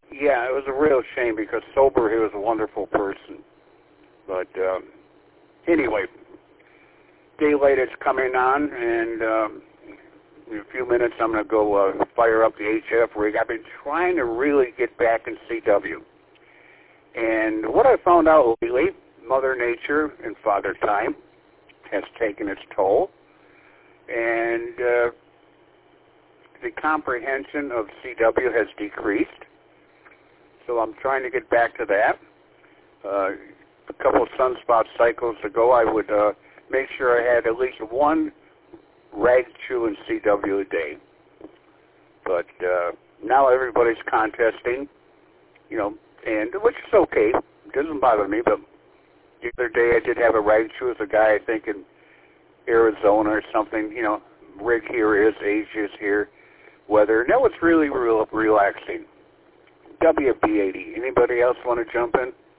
Yeah, it was a real shame because sober he was a wonderful person. But anyway, daylight is coming on, and in a few minutes I'm going to go fire up the HF rig. I've been trying to really get back in CW. And what I found out lately, Mother Nature and Father Time has taken its toll. And the comprehension of CW has decreased. So I'm trying to get back to that. A couple of sunspot cycles ago, I would make sure I had at least one rag chew in CW a day. But now everybody's contesting, you know, and which is okay. It doesn't bother me, but the other day I did have a rag chew with a guy, I think, in Arizona or something, you know, rig here is, age is here, weather. No, it's really relaxing. WB80. Anybody else want to jump in?